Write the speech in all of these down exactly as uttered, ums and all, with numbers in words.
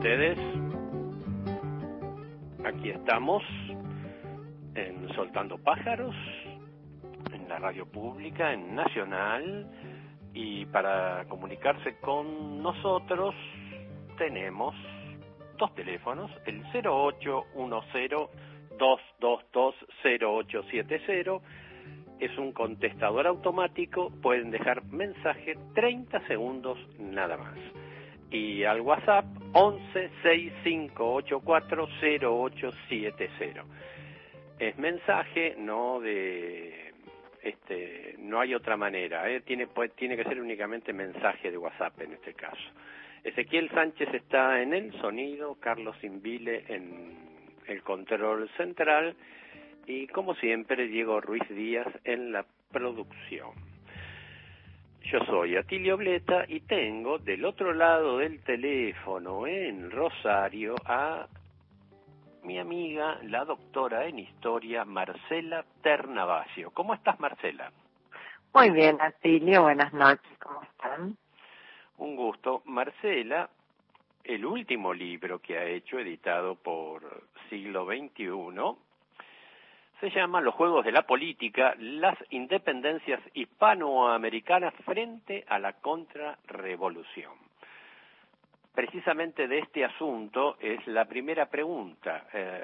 ustedes. Aquí estamos en Soltando Pájaros, en la radio pública, en Nacional, y para comunicarse con nosotros tenemos dos teléfonos, el cero ocho uno cero dos dos dos cero ocho siete cero, es un contestador automático, pueden dejar mensaje treinta segundos nada más. Y al WhatsApp once seis cinco ocho cuatro cero ocho siete cero. Es mensaje, no de este, no hay otra manera, ¿eh? tiene pues, tiene que ser únicamente mensaje de WhatsApp en este caso. Ezequiel Sánchez está en el sonido, Carlos Invile en el control central y como siempre Diego Ruiz Díaz en la producción. Yo soy Atilio Bleta y tengo del otro lado del teléfono en Rosario a mi amiga, la doctora en historia, Marcela Ternavasio. ¿Cómo estás, Marcela? Muy bien, Atilio, buenas noches, ¿cómo están? Un gusto. Marcela, el último libro que ha hecho, editado por Siglo veintiuno, se llama Los Juegos de la Política, las independencias hispanoamericanas frente a la contrarrevolución. Precisamente de este asunto es la primera pregunta. Eh,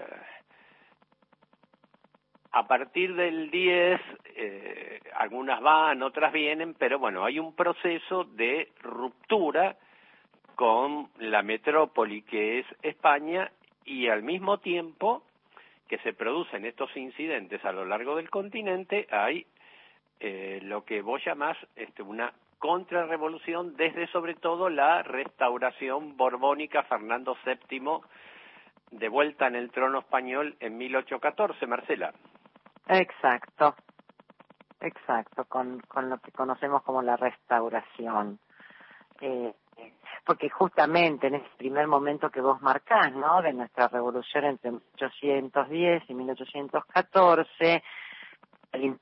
a partir del diez, eh, algunas van, otras vienen, pero bueno, hay un proceso de ruptura con la metrópoli que es España y al mismo tiempo que se producen estos incidentes a lo largo del continente, hay eh, lo que vos llamás este, una contrarrevolución desde sobre todo la restauración borbónica, Fernando séptimo, de vuelta en el trono español en mil ochocientos catorce, Marcela. Exacto, exacto, con, con lo que conocemos como la restauración. Eh, porque justamente en ese primer momento que vos marcás, ¿no?, de nuestra revolución entre mil ochocientos diez y mil ochocientos catorce, el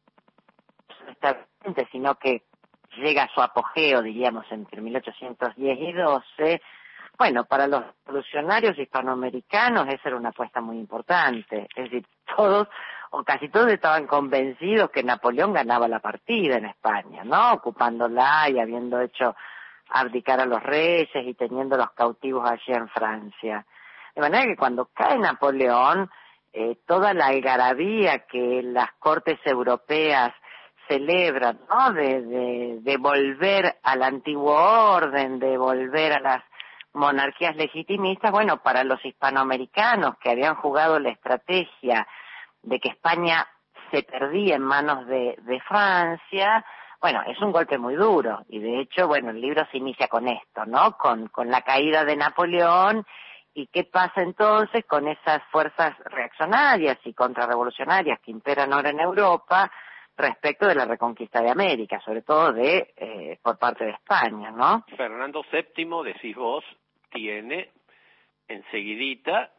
no está presente, sino que llega a su apogeo, diríamos, entre mil ochocientos diez y doce, bueno, para los revolucionarios hispanoamericanos esa era una apuesta muy importante. Es decir, todos, o casi todos estaban convencidos que Napoleón ganaba la partida en España, ¿no?, ocupándola y habiendo hecho abdicar a los reyes y teniendo los cautivos allí en Francia. De manera que cuando cae Napoleón, eh, toda la algarabía que las cortes europeas celebran, ¿no?, de, de, de volver al antiguo orden, de volver a las monarquías legitimistas, bueno, para los hispanoamericanos que habían jugado la estrategia de que España se perdía en manos de, de Francia, bueno, es un golpe muy duro, y de hecho, bueno, el libro se inicia con esto, ¿no?, con, con la caída de Napoleón, y qué pasa entonces con esas fuerzas reaccionarias y contrarrevolucionarias que imperan ahora en Europa respecto de la reconquista de América, sobre todo de eh, por parte de España, ¿no? Fernando séptimo, decís vos, tiene enseguidita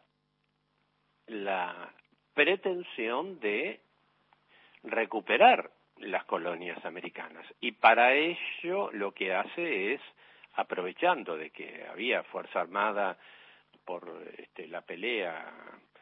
la pretensión de recuperar las colonias americanas y para ello lo que hace es, aprovechando de que había fuerza armada por este, la pelea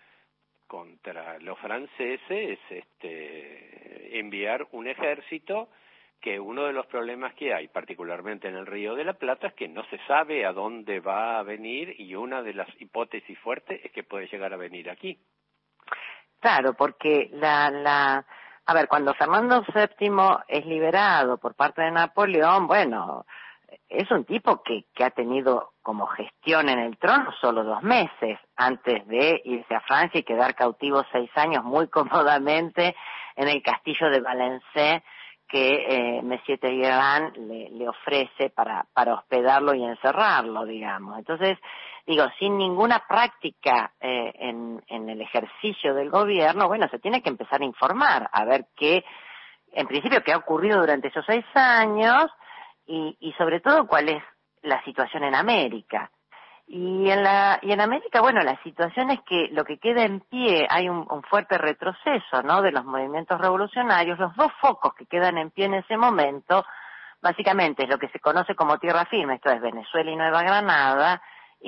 contra los franceses, este, enviar un ejército que uno de los problemas que hay, particularmente en el Río de la Plata, es que no se sabe a dónde va a venir y una de las hipótesis fuertes es que puede llegar a venir aquí. Claro, porque la... la... A ver, cuando Fernando séptimo es liberado por parte de Napoleón, bueno, es un tipo que, que ha tenido como gestión en el trono solo dos meses antes de irse a Francia y quedar cautivo seis años muy cómodamente en el castillo de Valencey que eh, Monsieur Talleyrand le, le ofrece para, para hospedarlo y encerrarlo, digamos. Entonces, digo, sin ninguna práctica eh, en, en el ejercicio del gobierno, bueno, se tiene que empezar a informar, a ver qué, en principio, qué ha ocurrido durante esos seis años y, y sobre todo cuál es la situación en América. Y en la y en América, bueno, la situación es que lo que queda en pie, hay un, un fuerte retroceso, ¿no?, de los movimientos revolucionarios. Los dos focos que quedan en pie en ese momento, básicamente es lo que se conoce como tierra firme, esto es Venezuela y Nueva Granada, y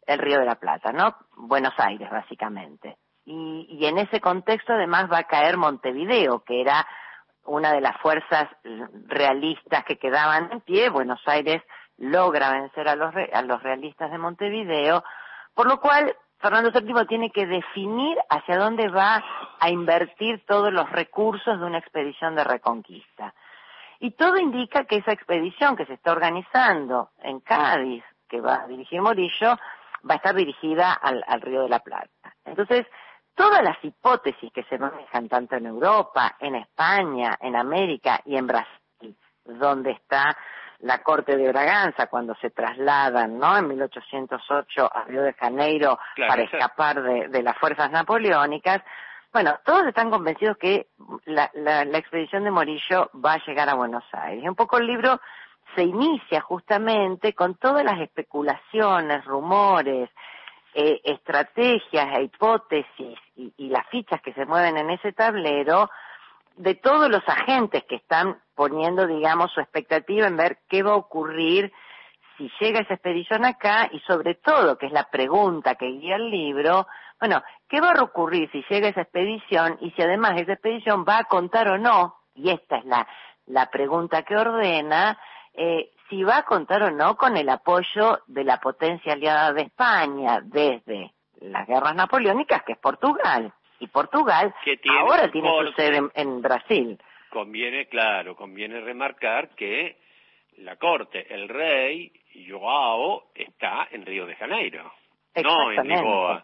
el Río de la Plata, ¿no? Buenos Aires, básicamente. Y, y en ese contexto además va a caer Montevideo, que era una de las fuerzas realistas que quedaban en pie. Buenos Aires logra vencer a los, re, a los realistas de Montevideo, por lo cual Fernando séptimo tiene que definir hacia dónde va a invertir todos los recursos de una expedición de reconquista. Y todo indica que esa expedición que se está organizando en Cádiz, que va a dirigir Morillo, va a estar dirigida al, al Río de la Plata. Entonces, todas las hipótesis que se manejan tanto en Europa, en España, en América y en Brasil, donde está la corte de Braganza cuando se trasladan, ¿no?, en mil ochocientos ocho a Río de Janeiro, claro, para escapar de, de las fuerzas napoleónicas. Bueno, todos están convencidos que la, la, la expedición de Morillo va a llegar a Buenos Aires. Y un poco el libro se inicia justamente con todas las especulaciones, rumores, eh, estrategias e hipótesis y, y las fichas que se mueven en ese tablero de todos los agentes que están poniendo, digamos, su expectativa en ver qué va a ocurrir si llega esa expedición acá y sobre todo, que es la pregunta que guía el libro, bueno, ¿qué va a ocurrir si llega esa expedición y si además esa expedición va a contar o no? Y esta es la, la pregunta que ordena, eh, si va a contar o no con el apoyo de la potencia aliada de España desde las guerras napoleónicas, que es Portugal. Y Portugal tiene ahora tiene su sede en, en Brasil. Conviene, claro, conviene remarcar que la corte, el rey, Joao, está en Río de Janeiro, no en Lisboa.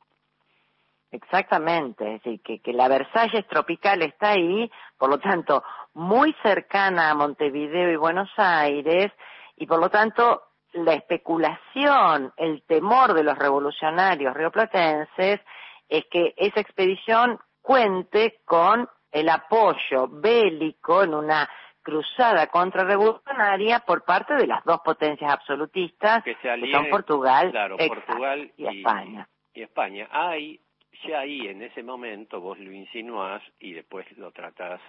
Exactamente, es decir, que, que la Versalles tropical está ahí, por lo tanto, muy cercana a Montevideo y Buenos Aires, y por lo tanto, la especulación, el temor de los revolucionarios rioplatenses es que esa expedición cuente con el apoyo bélico en una cruzada contrarrevolucionaria por parte de las dos potencias absolutistas, que, se alíen, que son Portugal, claro, exacto, Portugal y, y España. Y España. Hay, ya ahí en ese momento vos lo insinuás y después lo tratás,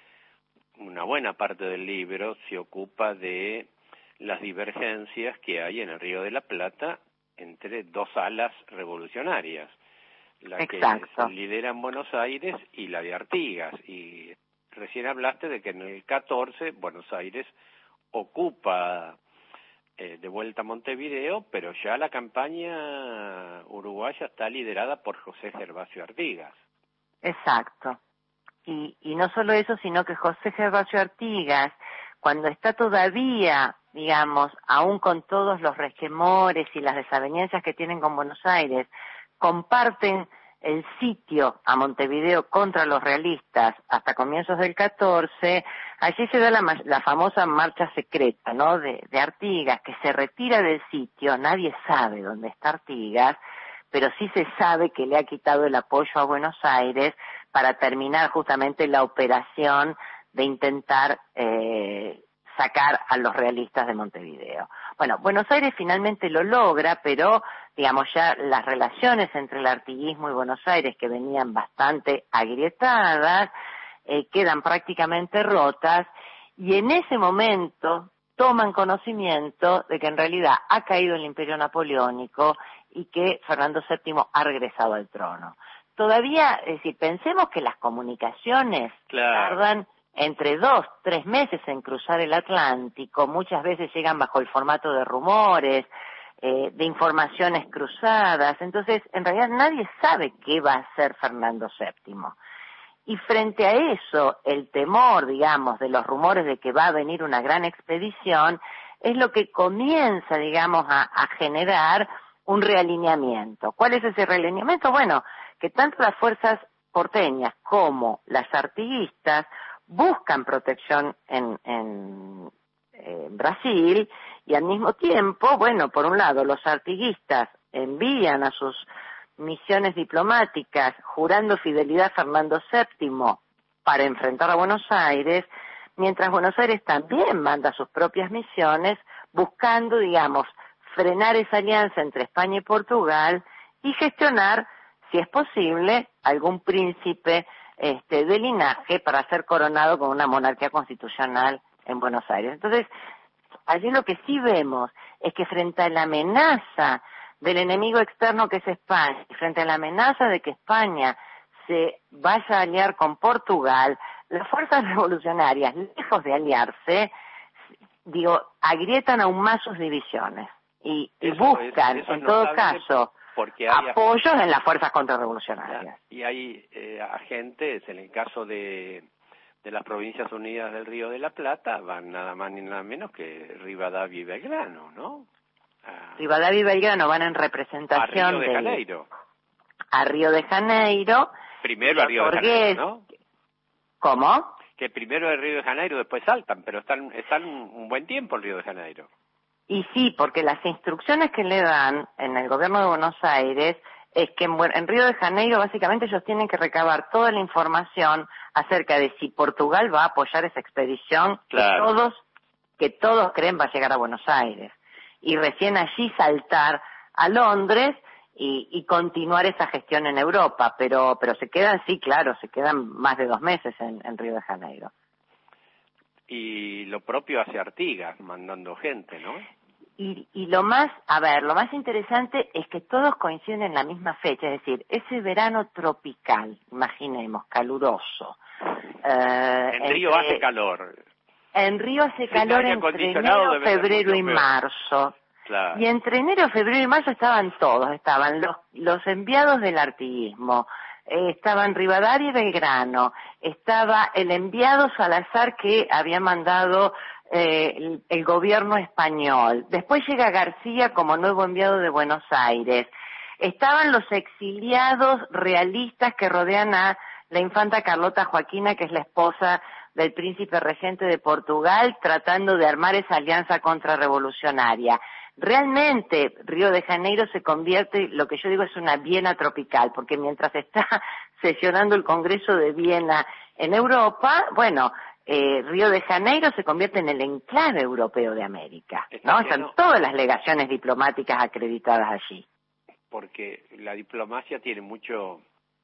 una buena parte del libro se ocupa de las divergencias que hay en el Río de la Plata entre dos alas revolucionarias. La Exacto. que se lidera en Buenos Aires y la de Artigas. Y recién hablaste de que en el catorce Buenos Aires ocupa eh, de vuelta a Montevideo, pero ya la campaña uruguaya está liderada por José Gervasio Artigas. Exacto. Y, y no solo eso, sino que José Gervasio Artigas, cuando está todavía, digamos, aún con todos los resquemores y las desavenencias que tienen con Buenos Aires, comparten el sitio a Montevideo contra los realistas hasta comienzos del catorce, allí se da la, la famosa marcha secreta, ¿no?, de, de Artigas, que se retira del sitio, nadie sabe dónde está Artigas, pero sí se sabe que le ha quitado el apoyo a Buenos Aires para terminar justamente la operación de intentar eh, sacar a los realistas de Montevideo. Bueno, Buenos Aires finalmente lo logra, pero digamos ya las relaciones entre el artiguismo y Buenos Aires, que venían bastante agrietadas, eh, quedan prácticamente rotas, y en ese momento toman conocimiento de que en realidad ha caído el Imperio Napoleónico y que Fernando séptimo ha regresado al trono. Todavía, es decir, pensemos que las comunicaciones claro. tardan entre dos, tres meses en cruzar el Atlántico, muchas veces llegan bajo el formato de rumores, eh, de informaciones cruzadas, entonces en realidad nadie sabe qué va a hacer Fernando séptimo. Y frente a eso, el temor, digamos, de los rumores de que va a venir una gran expedición, es lo que comienza, digamos, a, a generar un realineamiento. ¿Cuál es ese realineamiento? Bueno, que tanto las fuerzas porteñas como las artiguistas buscan protección en, en, en Brasil, y al mismo tiempo, bueno, por un lado, los artiguistas envían a sus misiones diplomáticas jurando fidelidad a Fernando séptimo para enfrentar a Buenos Aires, mientras Buenos Aires también manda sus propias misiones buscando, digamos, frenar esa alianza entre España y Portugal y gestionar, si es posible, algún príncipe Este, de linaje para ser coronado con una monarquía constitucional en Buenos Aires. Entonces, allí lo que sí vemos es que frente a la amenaza del enemigo externo que es España, frente a la amenaza de que España se vaya a aliar con Portugal, las fuerzas revolucionarias, lejos de aliarse, digo, agrietan aún más sus divisiones y, y eso, buscan, eso en no todo caso, porque hay apoyos en las fuerzas contrarrevolucionarias. Y hay eh, agentes, en el caso de, de las Provincias Unidas del Río de la Plata, van nada más ni nada menos que Rivadavia y Belgrano, ¿no? A, Rivadavia y Belgrano van en representación a Río de del, Janeiro. A Río de Janeiro. Primero a Río de Janeiro, ¿no? ¿Cómo? Que primero el Río de Janeiro, después saltan, pero están están un buen tiempo en Río de Janeiro. Y sí, porque las instrucciones que le dan en el gobierno de Buenos Aires es que en, en Río de Janeiro básicamente ellos tienen que recabar toda la información acerca de si Portugal va a apoyar esa expedición, claro, que todos que todos creen va a llegar a Buenos Aires, y recién allí saltar a Londres y, y continuar esa gestión en Europa, pero pero se quedan, sí, claro, se quedan más de dos meses en, en Río de Janeiro. Y lo propio hace Artigas, mandando gente, ¿no? Y, y lo más, a ver, lo más interesante es que todos coinciden en la misma fecha, es decir, ese verano tropical, imaginemos, caluroso. Eh, en Río entre, hace calor. En Río hace calor entre enero, febrero y marzo. Claro. Y entre enero, febrero y marzo estaban todos, estaban los, los enviados del artiguismo, eh, estaban Rivadavia y Belgrano, estaba el enviado Salazar que había mandado eh, el, el gobierno español, después llega García como nuevo enviado de Buenos Aires, estaban los exiliados realistas que rodean a la infanta Carlota Joaquina, que es la esposa del príncipe regente de Portugal, tratando de armar esa alianza contrarrevolucionaria. Realmente Río de Janeiro se convierte, lo que yo digo es una Viena tropical, porque mientras está sesionando el Congreso de Viena en Europa, bueno, eh, Río de Janeiro se convierte en el enclave europeo de América, ¿no? Están todas las legaciones diplomáticas acreditadas allí. Porque la diplomacia tiene mucho,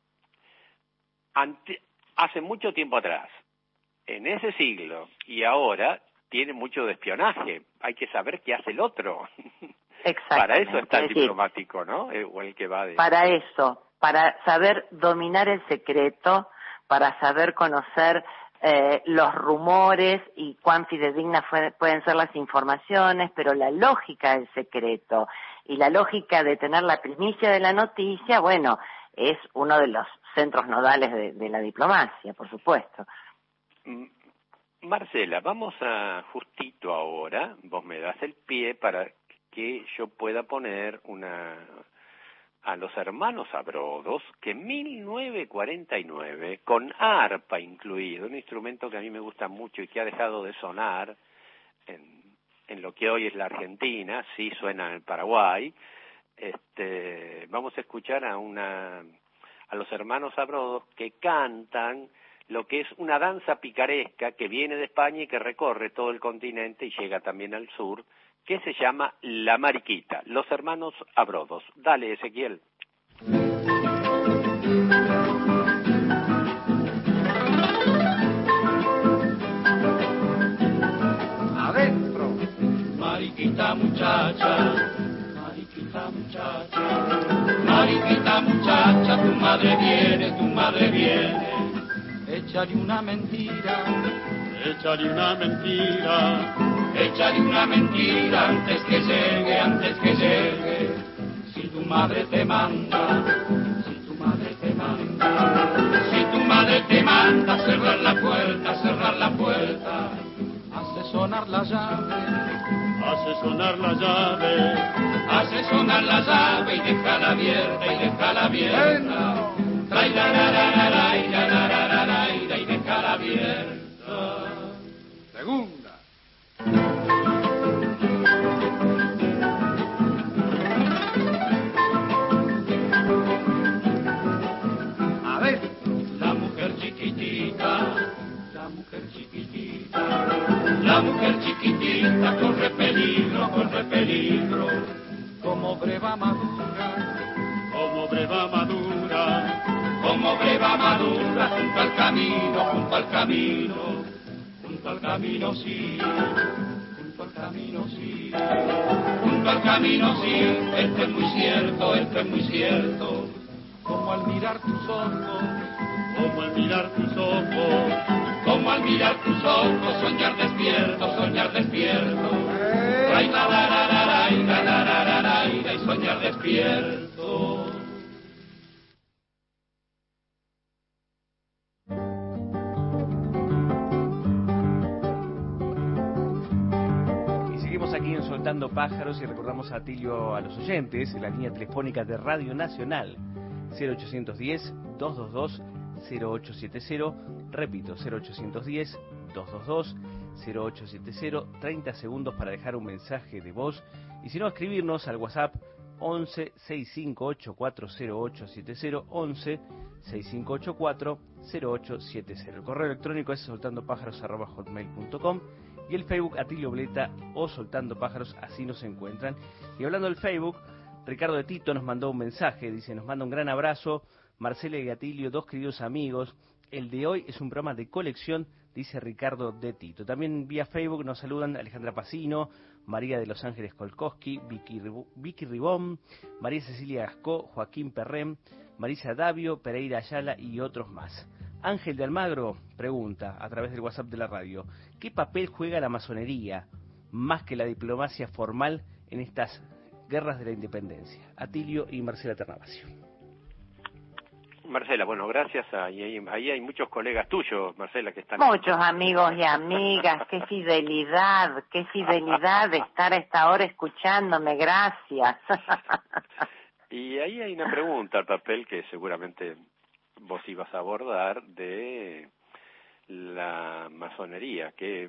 ante, hace mucho tiempo atrás, en ese siglo y ahora, tiene mucho de espionaje. Hay que saber qué hace el otro. Para eso está el decir, diplomático, ¿no? O el que va de... Para eso, para saber dominar el secreto, para saber conocer eh, los rumores y cuán fidedignas fue, pueden ser las informaciones, pero la lógica del secreto y la lógica de tener la primicia de la noticia, bueno, es uno de los centros nodales de, de la diplomacia, por supuesto. Mm. Marcela, vamos a justito ahora, vos me das el pie para que yo pueda poner una a los hermanos Abrodos, que en mil novecientos cuarenta y nueve, con arpa incluido, un instrumento que a mí me gusta mucho y que ha dejado de sonar en, en lo que hoy es la Argentina, sí suena en el Paraguay, este, vamos a escuchar a una a los hermanos Abrodos que cantan lo que es una danza picaresca que viene de España y que recorre todo el continente y llega también al sur, que se llama La Mariquita, los hermanos Abrodos. Dale, Ezequiel. Adentro. Mariquita muchacha, mariquita muchacha, mariquita muchacha, tu madre viene, tu madre viene. Échale una mentira, échale una mentira, échale una mentira antes que llegue, antes que llegue. Si tu madre te manda, si tu madre te manda, si tu madre te manda, cerrar la puerta, cerrar la puerta. Hace sonar la llave, hace sonar la llave, hace sonar la llave y déjala abierta, y déjala abierta. Trae la la la la la y la la la la la y déjala abierta. Segunda. Adentro. La mujer chiquitita, la mujer chiquitita, la mujer chiquitita corre peligro, corre peligro, como breva madura, como breva madura. Como breva madura junto al camino, junto al camino, junto al camino sí, junto al camino sí, junto al camino, sí, esto es muy cierto, esto es muy cierto. Como al mirar tus ojos, como al mirar tus ojos, como al mirar tus ojos, soñar despierto, soñar despierto. Ay, la, la, la, la, la, la, la, la, la, la, y soñar despierto. Aquí en Soltando Pájaros y recordamos a Atilio, a los oyentes, en la línea telefónica de Radio Nacional cero ochocientos diez, doscientos veintidós, cero ochocientos setenta, repito, cero ochocientos diez, doscientos veintidós, cero ochocientos setenta, treinta segundos para dejar un mensaje de voz y si no escribirnos al WhatsApp once, sesenta y cinco ochenta y cuatro cero ocho setenta, once, sesenta y cinco ochenta y cuatro cero ocho setenta. El correo electrónico es soltandopájaros arroba hotmail punto com y el Facebook Atilio Bleta o Soltando Pájaros, así nos encuentran. Y hablando del Facebook, Ricardo de Tito nos mandó un mensaje, dice, nos manda un gran abrazo, Marcela y Atilio, dos queridos amigos, el de hoy es un programa de colección, dice Ricardo de Tito. También vía Facebook nos saludan Alejandra Pacino, María de Los Ángeles Kolkowski, Vicky, Vicky Ribón, María Cecilia Gascó, Joaquín Perrem, Marisa Davio, Pereira Ayala y otros más. Ángel de Almagro pregunta a través del WhatsApp de la radio, ¿qué papel juega la masonería más que la diplomacia formal en estas guerras de la independencia? Atilio y Marcela Ternavasio. Marcela, bueno, gracias. Ahí hay, ahí hay muchos colegas tuyos, Marcela, que están... Muchos amigos y amigas, qué fidelidad, qué fidelidad de estar a esta hora escuchándome, gracias. Y ahí hay una pregunta al papel que seguramente vos ibas a abordar de la masonería, que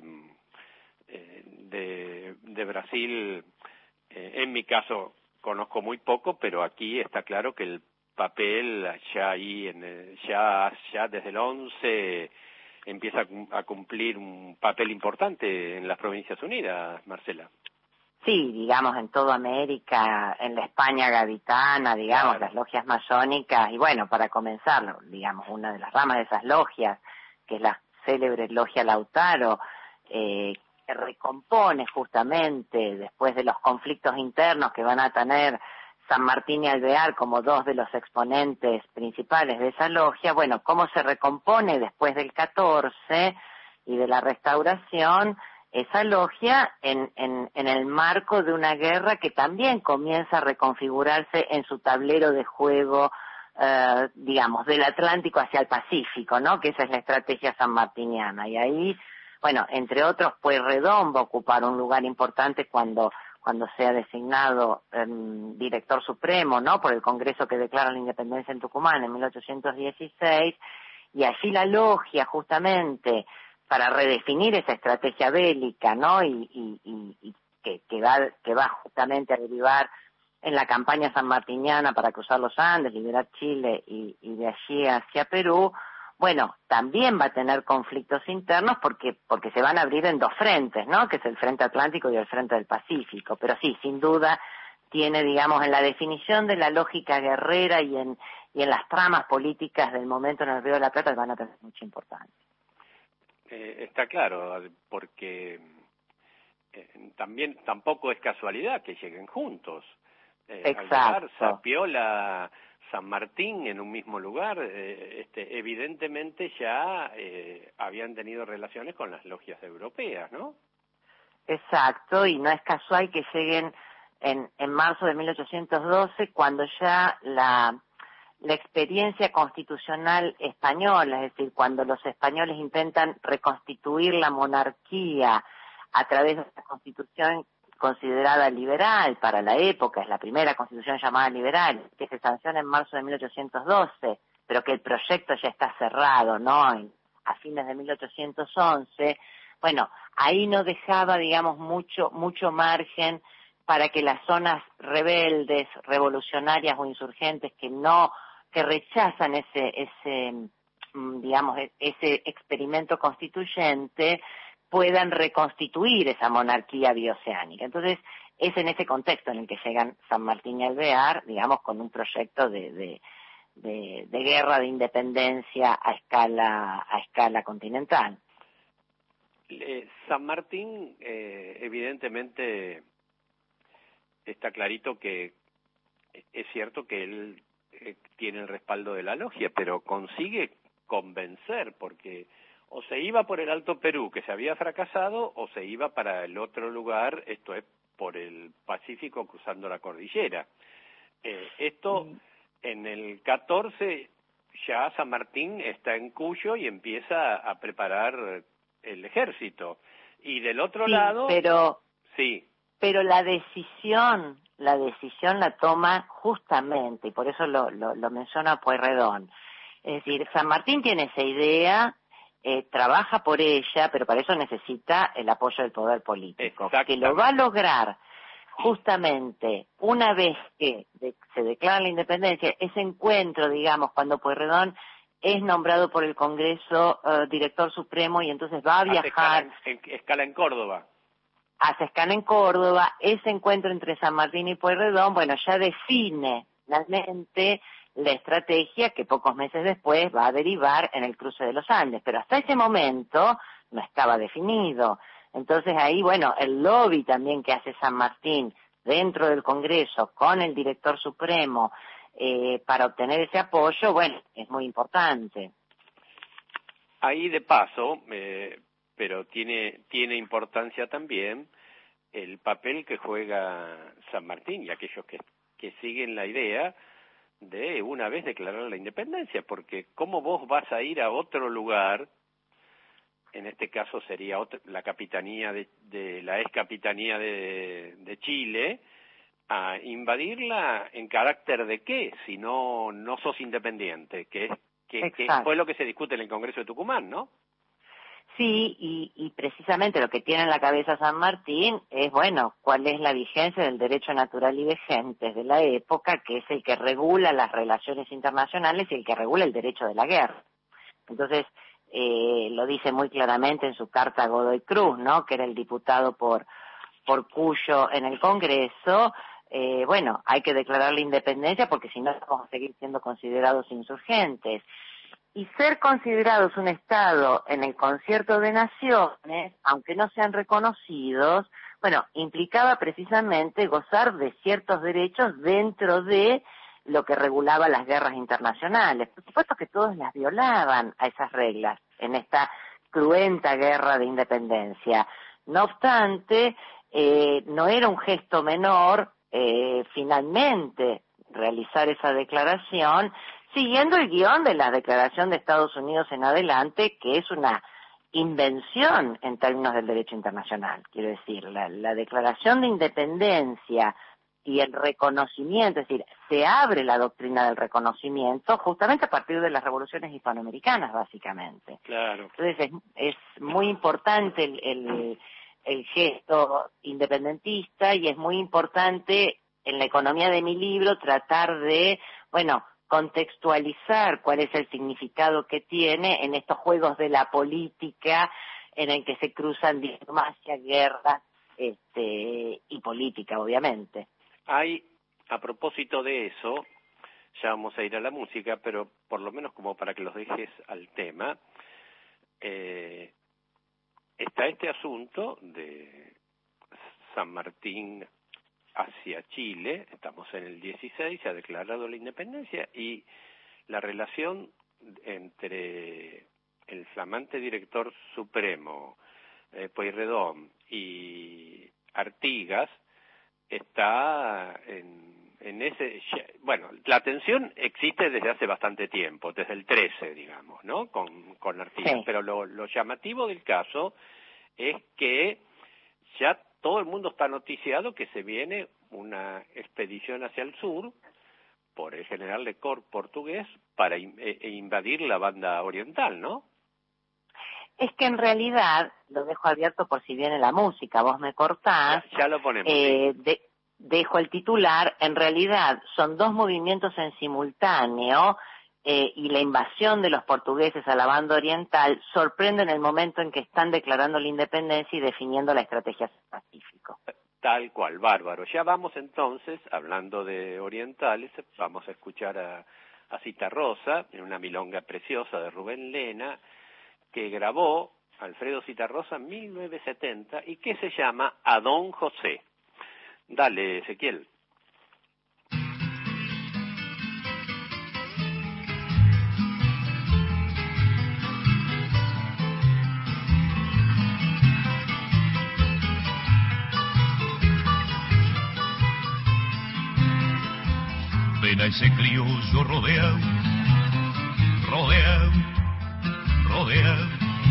eh, de, de Brasil, eh, en mi caso conozco muy poco, pero aquí está claro que el papel ya ahí, en el, ya, ya desde el once empieza a cumplir un papel importante en las Provincias Unidas, Marcela. Sí, digamos, en toda América, en la España gaditana, digamos, claro. Las logias masónicas, y bueno, para comenzar, digamos, una de las ramas de esas logias, que es la célebre logia Lautaro, eh, que recompone justamente, después de los conflictos internos que van a tener San Martín y Alvear como dos de los exponentes principales de esa logia, bueno, cómo se recompone después del catorce y de la restauración, esa logia en, en, en el marco de una guerra que también comienza a reconfigurarse en su tablero de juego, eh, digamos, del Atlántico hacia el Pacífico, ¿no? Que esa es la estrategia sanmartiniana. Y ahí, bueno, entre otros, Pueyrredón va a ocupar un lugar importante cuando cuando sea designado eh, director supremo, ¿no? Por el Congreso que declara la independencia en Tucumán en mil ochocientos dieciséis, y allí la logia, justamente, para redefinir esa estrategia bélica, ¿no? Y, y, y, y que, que, va, que va justamente a derivar en la campaña sanmartiniana para cruzar los Andes, liberar Chile y, y de allí hacia Perú, bueno, también va a tener conflictos internos porque porque se van a abrir en dos frentes, ¿no? Que es el frente atlántico y el frente del Pacífico. Pero sí, sin duda, tiene, digamos, en la definición de la lógica guerrera y en, y en las tramas políticas del momento en el Río de la Plata van a tener mucha importancia. Eh, está claro, porque eh, también tampoco es casualidad que lleguen juntos. Eh, Exacto. Zapiola, San Martín en un mismo lugar, eh, este, evidentemente ya eh, habían tenido relaciones con las logias europeas, ¿no? Exacto, y no es casual que lleguen en, en marzo de mil ochocientos doce, cuando ya la... la experiencia constitucional española, es decir, cuando los españoles intentan reconstituir la monarquía a través de esta constitución considerada liberal para la época, es la primera constitución llamada liberal, que se sanciona en marzo de mil ochocientos doce, pero que el proyecto ya está cerrado, ¿no?, a fines de mil ochocientos once, bueno, ahí no dejaba, digamos, mucho, mucho margen para que las zonas rebeldes, revolucionarias o insurgentes que no que rechazan ese, ese, digamos, ese experimento constituyente, puedan reconstituir esa monarquía bioceánica. Entonces, es en ese contexto en el que llegan San Martín y Alvear, digamos, con un proyecto de, de, de, de guerra de independencia a escala, a escala continental. Eh, San Martín, eh, evidentemente, está clarito que es cierto que él eh, tiene el respaldo de la logia, pero consigue convencer, porque o se iba por el Alto Perú, que se había fracasado, o se iba para el otro lugar, esto es por el Pacífico cruzando la cordillera. Eh, esto mm. en el catorce ya San Martín está en Cuyo y empieza a preparar el ejército. Y del otro sí, lado... pero sí. Pero la decisión, la decisión la toma justamente, y por eso lo, lo, lo menciona Pueyrredón. Es decir, San Martín tiene esa idea, eh, trabaja por ella, pero para eso necesita el apoyo del poder político, que lo va a lograr justamente una vez que de, se declara la independencia, ese encuentro, digamos, cuando Pueyrredón es nombrado por el Congreso uh, director supremo y entonces va a viajar... Escala en, en, escala en Córdoba. Hace escala en Córdoba, ese encuentro entre San Martín y Pueyrredón, bueno, ya define finalmente la estrategia que pocos meses después va a derivar en el cruce de los Andes, pero hasta ese momento no estaba definido. Entonces ahí, bueno, el lobby también que hace San Martín dentro del Congreso con el director supremo eh, para obtener ese apoyo, bueno, es muy importante. Ahí de paso, eh, pero tiene tiene importancia también el papel que juega San Martín y aquellos que, que siguen la idea de una vez declarar la independencia, porque ¿cómo vos vas a ir a otro lugar? En este caso sería otra, la capitanía de, de la ex capitanía de, de Chile, a invadirla en carácter de qué, si no no sos independiente, que, que, que fue lo que se discute en el Congreso de Tucumán, ¿no? Sí, y, y precisamente lo que tiene en la cabeza San Martín es, bueno, cuál es la vigencia del derecho natural y vigente de la época, que es el que regula las relaciones internacionales y el que regula el derecho de la guerra. Entonces, eh, lo dice muy claramente en su carta a Godoy Cruz, ¿no?, que era el diputado por, por Cuyo en el Congreso. Eh, bueno, hay que declarar la independencia porque si no vamos a seguir siendo considerados insurgentes. Y ser considerados un Estado en el concierto de naciones, aunque no sean reconocidos, bueno, implicaba precisamente gozar de ciertos derechos dentro de lo que regulaba las guerras internacionales. Por supuesto que todos las violaban a esas reglas en esta cruenta guerra de independencia. No obstante, eh, no era un gesto menor eh, finalmente realizar esa declaración, siguiendo el guión de la Declaración de Estados Unidos en adelante, que es una invención en términos del derecho internacional. Quiero decir, la, la Declaración de Independencia y el reconocimiento, es decir, se abre la doctrina del reconocimiento justamente a partir de las revoluciones hispanoamericanas, básicamente. Claro. Entonces es, es muy importante el, el, el gesto independentista y es muy importante en la economía de mi libro tratar de, bueno, contextualizar cuál es el significado que tiene en estos juegos de la política en el que se cruzan diplomacia, guerra este, y política, obviamente. Hay, a propósito de eso, ya vamos a ir a la música, pero por lo menos como para que los dejes al tema, eh, está este asunto de San Martín hacia Chile, estamos en el dieciséis, se ha declarado la independencia, y la relación entre el flamante director supremo, eh, Pueyrredón, y Artigas, está en, en ese... Bueno, la tensión existe desde hace bastante tiempo, desde el trece, digamos, ¿no?, con, con Artigas, sí. Pero lo, lo llamativo del caso es que ya todo el mundo está noticiado que se viene una expedición hacia el sur por el general Lecor portugués para in, eh, invadir la banda oriental, ¿no? Es que en realidad, lo dejo abierto por si viene la música, vos me cortás. Ya, ya lo ponemos. Eh, sí. de, dejo el titular, en realidad son dos movimientos en simultáneo. Eh, y la invasión de los portugueses a la banda oriental sorprende en el momento en que están declarando la independencia y definiendo la estrategia del Pacífico. Tal cual, bárbaro. Ya vamos entonces, hablando de orientales, vamos a escuchar a, a Citarrosa, en una milonga preciosa de Rubén Lena, que grabó Alfredo Citarrosa en mil novecientos setenta y que se llama A Don José. Dale, Ezequiel. Ven a ese criollo rodeado, rodeado, rodeado.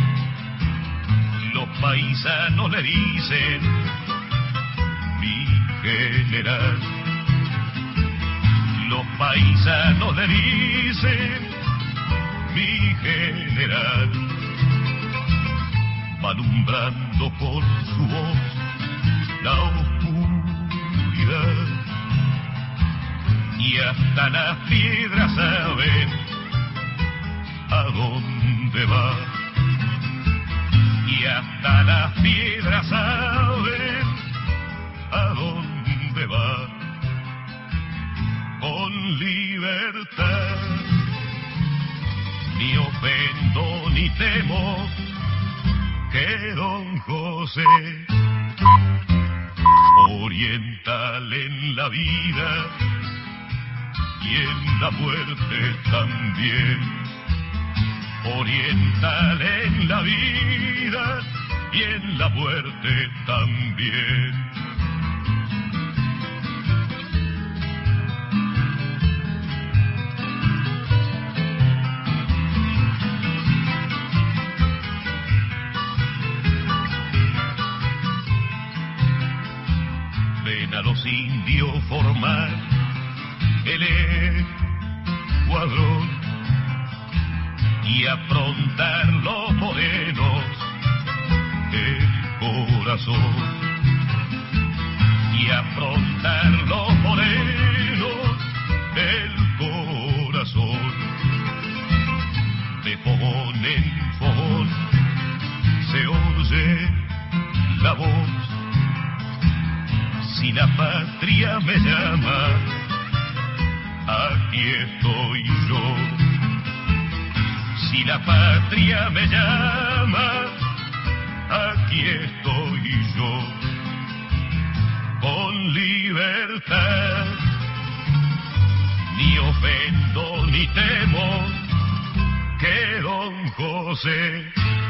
Los paisanos le dicen mi general. Los paisanos le dicen mi general. Va alumbrando por su voz la oscuridad. Y hasta las piedras saben a dónde va. Y hasta las piedras saben a dónde va. Con libertad, ni ofendo ni temo que don José, oriental en la vida y en la muerte también, oriental en la vida y en la muerte también. Ven a los indios formar el escuadrón y afrontar los morenos el corazón, y afrontar los morenos el corazón. De fogón en fogón se oye la voz. Si la patria me llama, aquí estoy yo. Si la patria me llama, aquí estoy yo. Con libertad, ni ofendo ni temo que don José,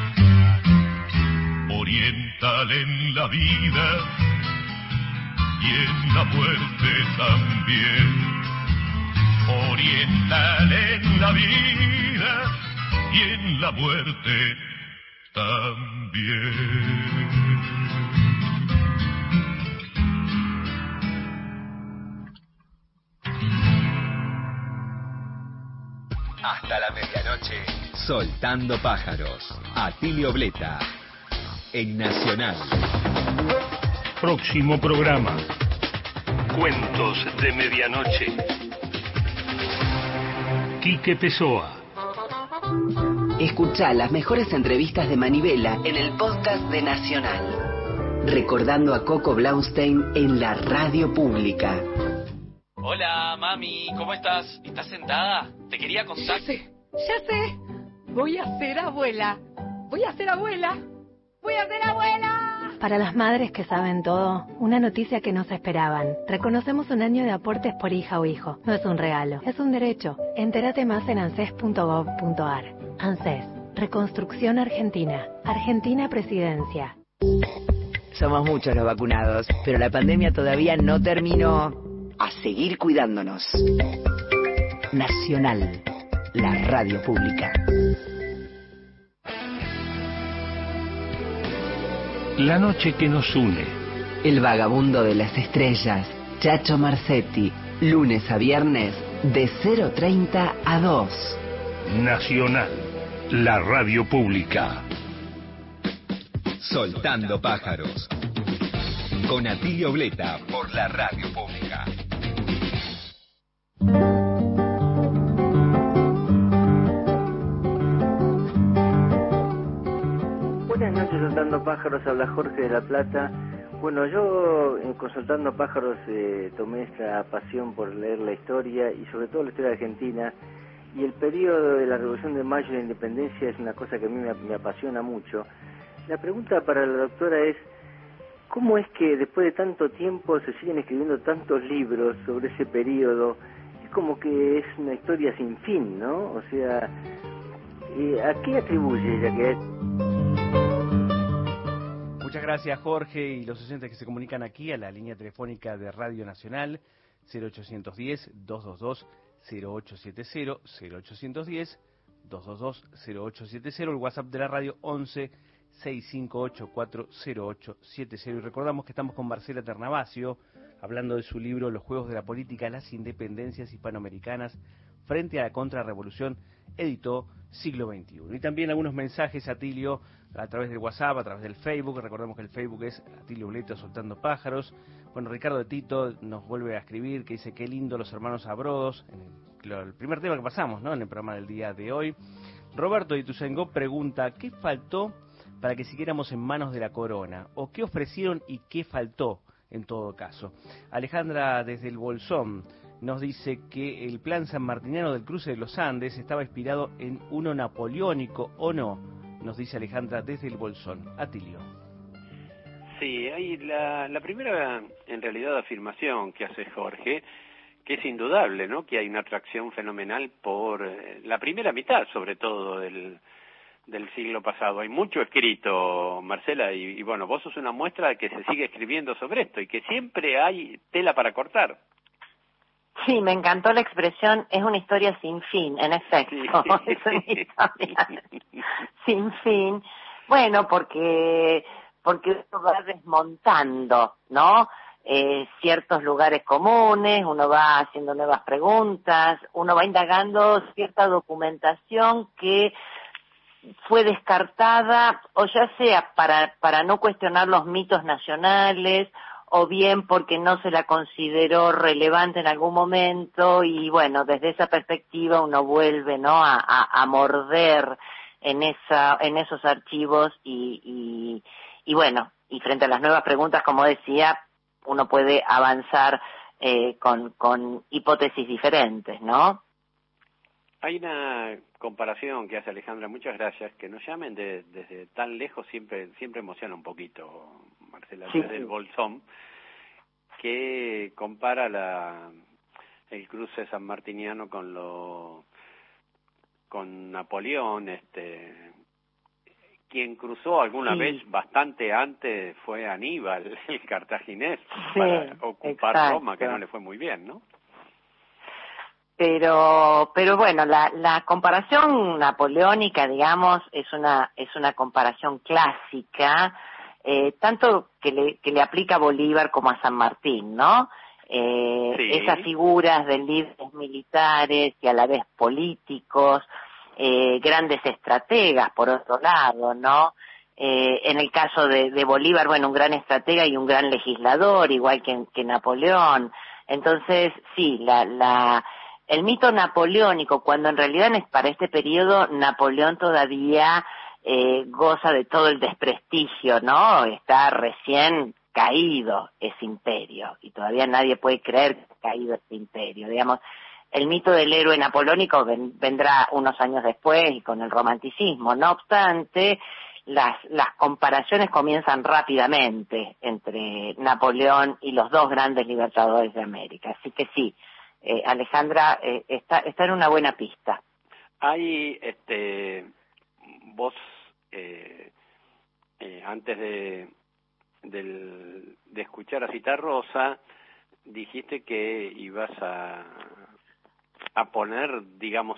oriental en la vida y en la muerte también, oriental en la vida y en la muerte también. Hasta la medianoche, Soltando Pájaros. Atilio Bleta, en Nacional. Próximo programa. Cuentos de medianoche. Quique Pessoa. Escuchá las mejores entrevistas de Manivela en el podcast de Nacional. Recordando a Coco Blaustein en la radio pública. Hola, mami, ¿cómo estás? ¿Estás sentada? Te quería contar... Ya sé, ya sé. Voy a ser abuela. Voy a ser abuela. Voy a ser abuela. Para las madres que saben todo, una noticia que no se esperaban. Reconocemos un año de aportes por hija o hijo. No es un regalo, es un derecho. Entérate más en anses punto gov punto ar. ANSES, Reconstrucción Argentina. Argentina Presidencia. Somos muchos los vacunados, pero la pandemia todavía no terminó. A seguir cuidándonos. Nacional, la radio pública. La noche que nos une. El vagabundo de las estrellas, Chacho Marcetti, lunes a viernes de cero treinta a dos. Nacional, la radio pública. Soltando Pájaros. Con Atilio Bleta por la radio pública. Buenas noches, Soltando Pájaros, habla Jorge de La Plata. Bueno, yo en Soltando Pájaros eh, tomé esta pasión por leer la historia y sobre todo la historia argentina, y el periodo de la Revolución de Mayo y la Independencia es una cosa que a mí me, me apasiona mucho. La pregunta para la doctora es, ¿cómo es que después de tanto tiempo se siguen escribiendo tantos libros sobre ese periodo? Es como que es una historia sin fin, ¿no? O sea, eh, ¿a qué atribuye ella que es? Muchas gracias, Jorge, y los oyentes que se comunican aquí a la línea telefónica de Radio Nacional, cero ochocientos diez, doscientos veintidós, cero ochocientos setenta, cero ochocientos diez, doscientos veintidós, cero ochocientos setenta, el WhatsApp de la radio once, seiscientos cincuenta y ocho, cuatro cero ocho siete cero. Y recordamos que estamos con Marcela Ternavasio, hablando de su libro Los Juegos de la Política, las independencias hispanoamericanas frente a la contrarrevolución, editó Siglo veintiuno. Y también algunos mensajes, Atilio, a través del WhatsApp, a través del Facebook. Recordemos que el Facebook es Atilio Bleta Soltando Pájaros. Bueno, Ricardo de Tito nos vuelve a escribir, que dice: qué lindo los hermanos Abrodos, en el, el primer tema que pasamos, ¿no?, en el programa del día de hoy. Roberto de Ituzaingó pregunta: ¿qué faltó para que siguiéramos en manos de la corona? ¿O qué ofrecieron y qué faltó en todo caso? Alejandra desde el Bolsón nos dice que el plan sanmartiniano del cruce de los Andes estaba inspirado en uno napoleónico, ¿o no? Nos dice Alejandra desde el Bolsón. Atilio. Sí, hay la, la primera, en realidad, afirmación que hace Jorge, que es indudable, ¿no?, que hay una atracción fenomenal por eh, la primera mitad, sobre todo, del, del siglo pasado. Hay mucho escrito, Marcela, y, y bueno, vos sos una muestra de que se sigue escribiendo sobre esto y que siempre hay tela para cortar. Sí, me encantó la expresión, es una historia sin fin, en efecto, sí. Es una historia sin fin. Bueno, porque porque uno va desmontando, ¿no?, eh, ciertos lugares comunes, uno va haciendo nuevas preguntas, uno va indagando cierta documentación que fue descartada, o ya sea para para no cuestionar los mitos nacionales, o bien porque no se la consideró relevante en algún momento, y bueno, desde esa perspectiva uno vuelve, ¿no?, a, a, a morder en esa en esos archivos y, y y bueno, y frente a las nuevas preguntas, como decía, uno puede avanzar eh, con con hipótesis diferentes, ¿no? Hay una comparación que hace Alejandra, muchas gracias, que nos llamen de, desde tan lejos siempre siempre emociona un poquito, Marcela, sí, desde el Bolsón, que compara la el cruce sanmartiniano con lo con Napoleón. Este quien cruzó alguna sí. vez bastante antes fue Aníbal, el cartaginés, sí, para ocupar exacto. Roma, que no le fue muy bien, ¿no? Pero, pero bueno, la, la comparación napoleónica, digamos, es una es una comparación clásica, eh, tanto que le que le aplica a Bolívar como a San Martín, ¿no? Eh, sí. Esas figuras de líderes militares y a la vez políticos, eh, grandes estrategas, por otro lado, ¿no? Eh, en el caso de, de Bolívar, bueno, un gran estratega y un gran legislador, igual que, que Napoleón. Entonces, sí, la la el mito napoleónico, cuando en realidad para este periodo Napoleón todavía eh, goza de todo el desprestigio, ¿no? Está recién caído ese imperio y todavía nadie puede creer que ha caído ese imperio. Digamos, el mito del héroe napoleónico ven, vendrá unos años después y con el romanticismo. No obstante, las las comparaciones comienzan rápidamente entre Napoleón y los dos grandes libertadores de América. Así que sí, Eh, Alejandra eh, está está en una buena pista. Hay, este, vos eh, eh, antes de del, de escuchar a Citarrosa dijiste que ibas a a poner, digamos,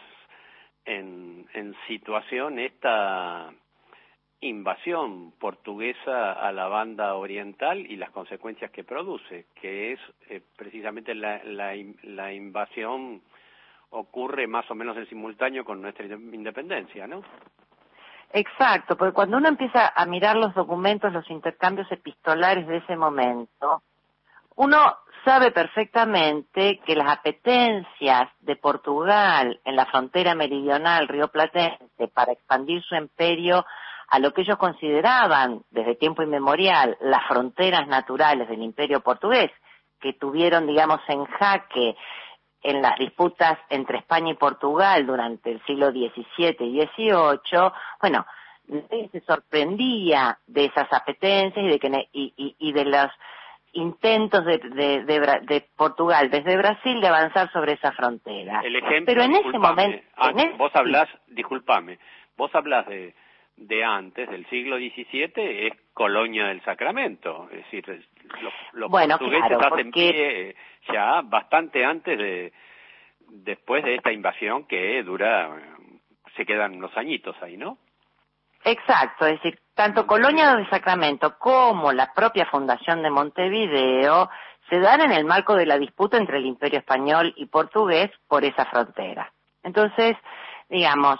en en situación esta invasión portuguesa a la banda oriental y las consecuencias que produce, que es eh, precisamente la, la, la invasión ocurre más o menos en simultáneo con nuestra independencia, ¿no? Exacto, porque cuando uno empieza a mirar los documentos, los intercambios epistolares de ese momento, uno sabe perfectamente que las apetencias de Portugal en la frontera meridional rioplatense para expandir su imperio a lo que ellos consideraban desde tiempo inmemorial las fronteras naturales del imperio portugués, que tuvieron, digamos, en jaque en las disputas entre España y Portugal durante el siglo diecisiete y dieciocho, bueno, nadie se sorprendía de esas apetencias y de que y, y, y de los intentos de, de, de, de Portugal desde Brasil de avanzar sobre esa frontera. El ejemplo, pero en ese momento, ah, en ese, vos hablás, discúlpame, vos hablás de de antes, del siglo diecisiete, es colonia del Sacramento, es decir, los, los bueno, portugueses claro, hacen porque... pie ya bastante antes de, después de esta invasión que dura, se quedan unos añitos ahí, ¿no? Exacto, es decir, tanto Colonia del Sacramento como la propia fundación de Montevideo se dan en el marco de la disputa entre el Imperio Español y Portugués por esa frontera. Entonces, digamos,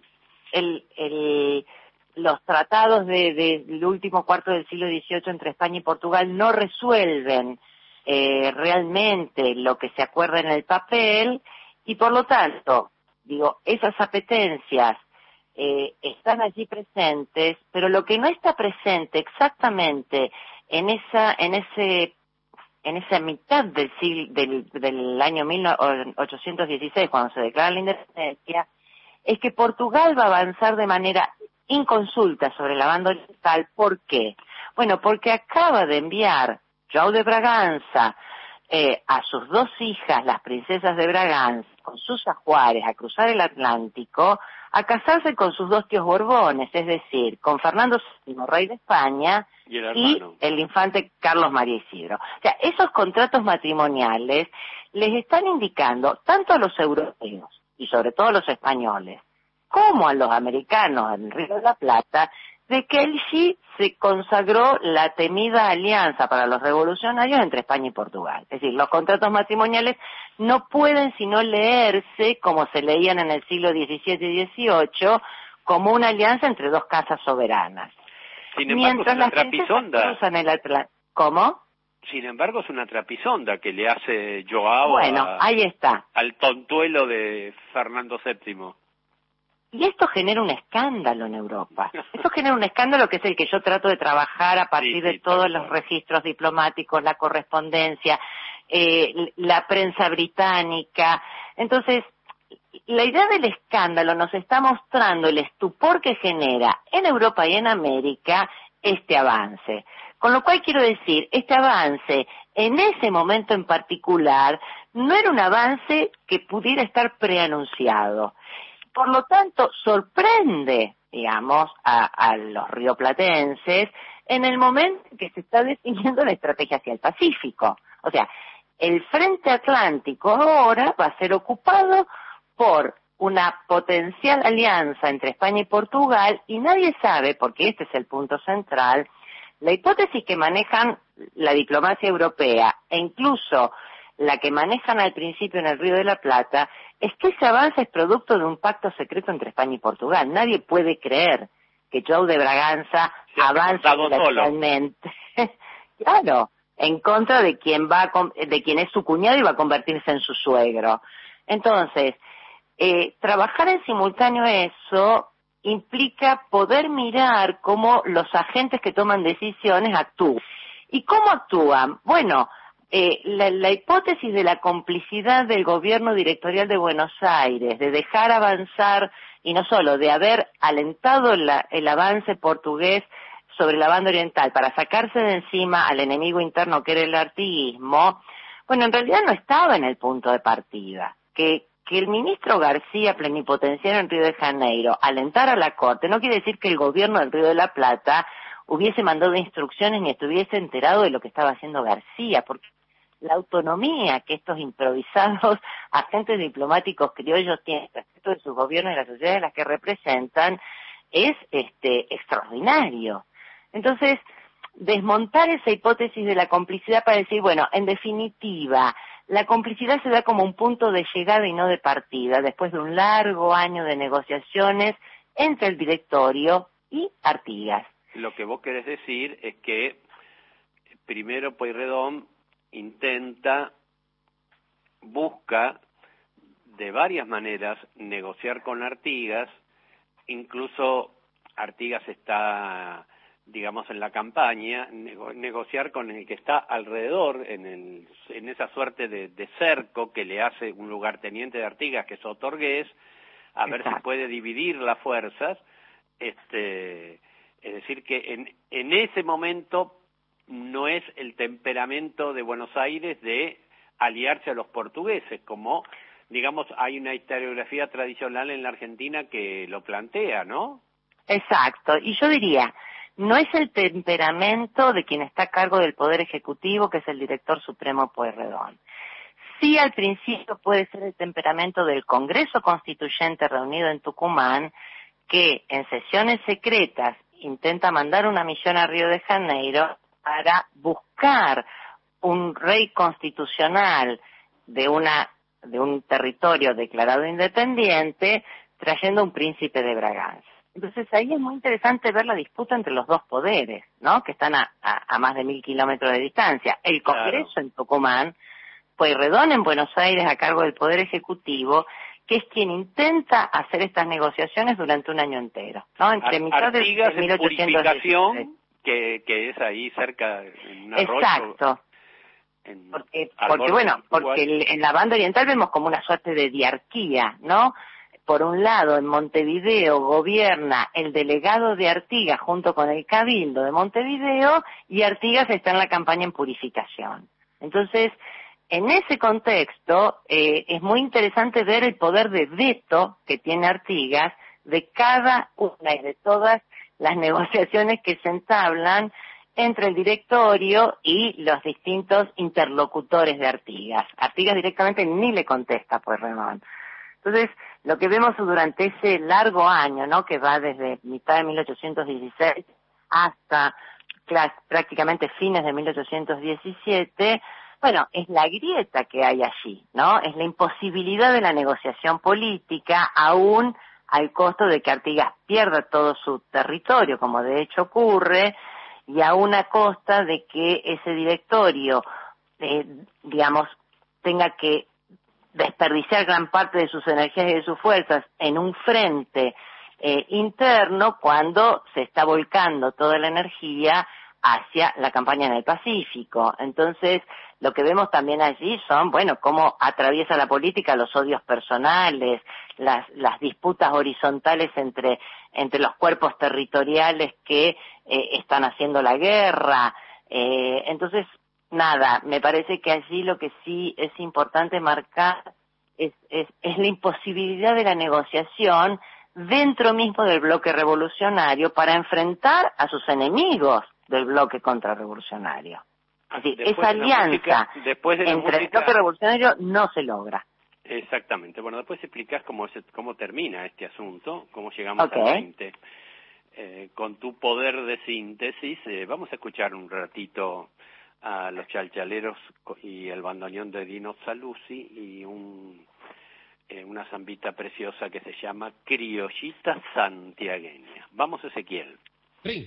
el, el, los tratados de, de, del último cuarto del siglo dieciocho entre España y Portugal no resuelven eh, realmente lo que se acuerda en el papel y por lo tanto, digo, esas apetencias eh, están allí presentes, pero lo que no está presente exactamente en esa, en ese en esa mitad del, siglo, del, del año mil ochocientos dieciséis, cuando se declara la independencia, es que Portugal va a avanzar de manera inconsulta sobre la banda oriental. ¿Por qué? Bueno, porque acaba de enviar João de Bragança eh, a sus dos hijas, las princesas de Braganza, con sus ajuares, a cruzar el Atlántico, a casarse con sus dos tíos Borbones, es decir, con Fernando séptimo, rey de España, y el, y el infante Carlos María Isidro. O sea, esos contratos matrimoniales les están indicando tanto a los europeos, y sobre todo a los españoles, como a los americanos en el Río de la Plata, de que allí se consagró la temida alianza para los revolucionarios entre España y Portugal. Es decir, los contratos matrimoniales no pueden sino leerse, como se leían en el siglo diecisiete y dieciocho, como una alianza entre dos casas soberanas. Sin embargo, Mientras es una las princesas trapisonda. cruzan el Atlántico. ¿Cómo? Sin embargo, es una trapisonda que le hace Joao bueno, a, ahí está. al tontuelo de Fernando séptimo. Y esto genera un escándalo en Europa. Esto genera un escándalo que es el que yo trato de trabajar a partir sí, sí, de todos los registros diplomáticos, la correspondencia, eh, la prensa británica. Entonces, la idea del escándalo nos está mostrando el estupor que genera en Europa y en América este avance. Con lo cual quiero decir, este avance en ese momento en particular no era un avance que pudiera estar preanunciado. Por lo tanto, sorprende, digamos, a, a los rioplatenses en el momento en que se está definiendo la estrategia hacia el Pacífico. O sea, el frente atlántico ahora va a ser ocupado por una potencial alianza entre España y Portugal y nadie sabe, porque este es el punto central, la hipótesis que manejan la diplomacia europea e incluso la que manejan al principio en el Río de la Plata, es que ese avance es producto de un pacto secreto entre España y Portugal. Nadie puede creer que João de Bragança avance unilateralmente, claro, en contra de quien va a, de quien es su cuñado y va a convertirse en su suegro. Entonces, eh, trabajar en simultáneo eso implica poder mirar cómo los agentes que toman decisiones actúan. ¿Y cómo actúan? Bueno, Eh, la, la hipótesis de la complicidad del gobierno directorial de Buenos Aires, de dejar avanzar, y no solo, de haber alentado la, el avance portugués sobre la banda oriental para sacarse de encima al enemigo interno que era el artiguismo, bueno, en realidad no estaba en el punto de partida. Que, que el ministro García, plenipotenciario en Río de Janeiro, alentara a la Corte, no quiere decir que el gobierno del Río de la Plata hubiese mandado instrucciones ni estuviese enterado de lo que estaba haciendo García, porque la autonomía que estos improvisados agentes diplomáticos criollos tienen respecto de sus gobiernos y las sociedades a las que representan es este extraordinario. Entonces, desmontar esa hipótesis de la complicidad para decir, bueno, en definitiva, la complicidad se da como un punto de llegada y no de partida, después de un largo año de negociaciones entre el directorio y Artigas. Lo que vos querés decir es que primero Pueyrredón intenta, busca de varias maneras negociar con Artigas, incluso Artigas está, digamos, en la campaña, nego- negociar con el que está alrededor, en, el, en esa suerte de, de cerco que le hace un lugarteniente de Artigas, que es Otorgués, a ver si puede dividir las fuerzas Este, es decir, que en, en ese momento no es el temperamento de Buenos Aires de aliarse a los portugueses, como, digamos, hay una historiografía tradicional en la Argentina que lo plantea, ¿no? Exacto, y yo diría, no es el temperamento de quien está a cargo del Poder Ejecutivo, que es el director supremo Pueyrredón. Sí, al principio puede ser el temperamento del Congreso Constituyente reunido en Tucumán, que en sesiones secretas intenta mandar una misión a Río de Janeiro para buscar un rey constitucional de una de un territorio declarado independiente, trayendo un príncipe de Braganza. Entonces ahí es muy interesante ver la disputa entre los dos poderes, ¿no? Que están a, a, a más de mil kilómetros de distancia. El Congreso claro. en Tucumán, Pueyrredón en Buenos Aires a cargo del Poder Ejecutivo, que es quien intenta hacer estas negociaciones durante un año entero, ¿no? Entre mitad de mil ochocientos dieciséis. Que, que es ahí cerca, en un arroyo. Exacto. En porque, porque bueno, porque el, en la banda oriental vemos como una suerte de diarquía, ¿no? Por un lado, en Montevideo gobierna el delegado de Artigas junto con el Cabildo de Montevideo, y Artigas está en la campaña en purificación. Entonces, en ese contexto, eh, es muy interesante ver el poder de veto que tiene Artigas de cada una y de todas las negociaciones que se entablan entre el directorio y los distintos interlocutores de Artigas. Artigas directamente ni le contesta a Pueyrredón. Entonces, lo que vemos durante ese largo año, ¿no?, que va desde mitad de mil ochocientos dieciséis hasta prácticamente fines de mil ochocientos diecisiete, bueno, es la grieta que hay allí, ¿no? Es la imposibilidad de la negociación política, aún al costo de que Artigas pierda todo su territorio, como de hecho ocurre, y a una costa de que ese directorio, eh, digamos, tenga que desperdiciar gran parte de sus energías y de sus fuerzas en un frente eh, interno, cuando se está volcando toda la energía hacia la campaña en el Pacífico. Entonces, lo que vemos también allí son, bueno, cómo atraviesa la política los odios personales, las, las disputas horizontales entre, entre los cuerpos territoriales que eh, están haciendo la guerra. Eh, entonces, nada, me parece que allí lo que sí es importante marcar es, es, es la imposibilidad de la negociación dentro mismo del bloque revolucionario para enfrentar a sus enemigos del bloque contrarrevolucionario. Es decir, después esa alianza de música, de entre música, el bloque revolucionario no se logra. Exactamente. Bueno, después explicás cómo, se, cómo termina este asunto, cómo llegamos okay. al veinte. Eh, con tu poder de síntesis, eh, vamos a escuchar un ratito a los Chalchaleros y el bandoneón de Dino Saluzzi y un, eh, una zambita preciosa que se llama Criollita Santiagueña. Vamos, Ezequiel. Sí.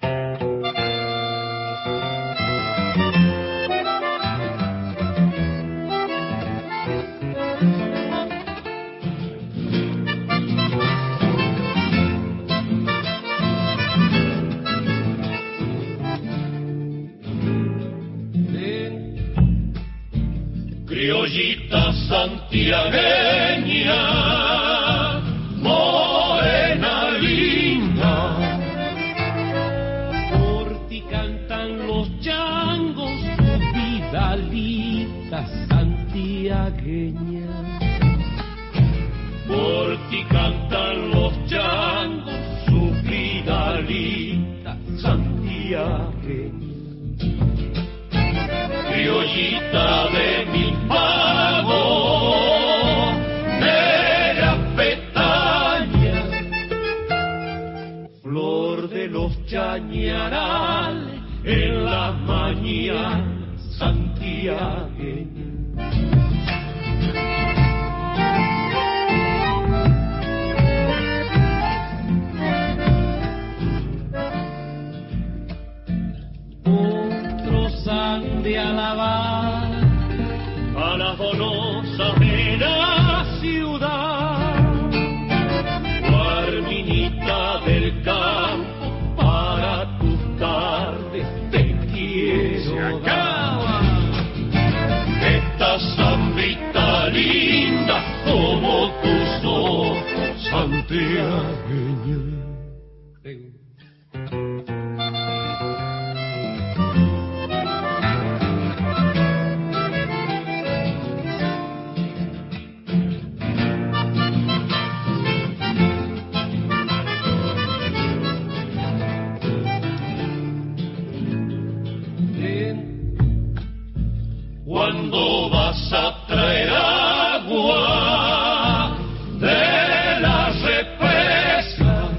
Criollita santiagueña, morena linda, por ti cantan los changos, tu vidalita santiagueña, por ti cantan los changos, su vidalita santiagueña. Criollita de mi pago, negra pestaña, flor de los chañarales en la mañana santiagueña. De alabar a la donosa de la ciudad, Guarminita del campo, para tus tardes te quiero dar esta zambita linda como tu sos santiagueña. pegó. Cuando vas a traer agua de la represa,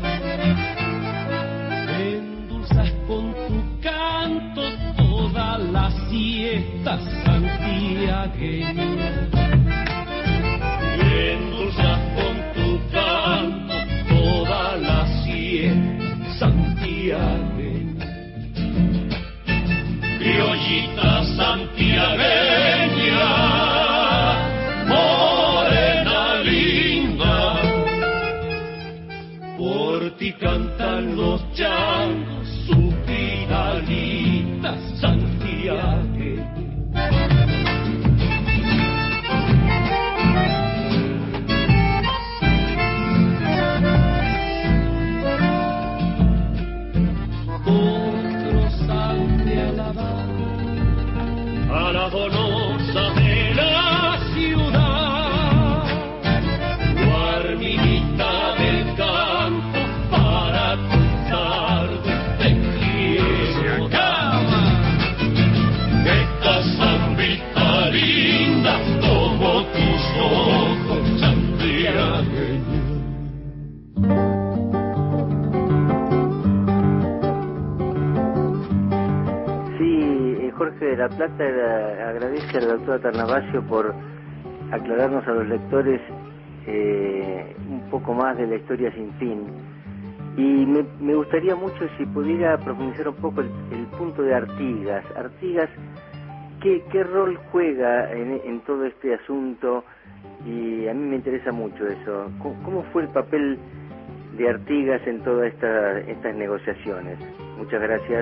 endulzas con tu canto toda la siesta santiagueña. Endulzas con tu canto toda la siesta santiagueña. Criollita santiagueña, morena linda, por ti cantan los changos, su vidalita santiagueña. Otros han de alabar a la donosa de la ciudad, guarminita del campo, para tu tarde te quiero dar. Esta zambita linda como tus ojos santiagueños. Jorge de la Plata agradece al doctor Atarnavasio por aclararnos a los lectores eh, un poco más de la historia sin fin. Y me, me gustaría mucho si pudiera profundizar un poco el, el punto de Artigas. Artigas, ¿qué, qué rol juega en, en todo este asunto? Y a mí me interesa mucho eso. ¿Cómo, cómo fue el papel de Artigas en todas esta, estas negociaciones? Muchas gracias.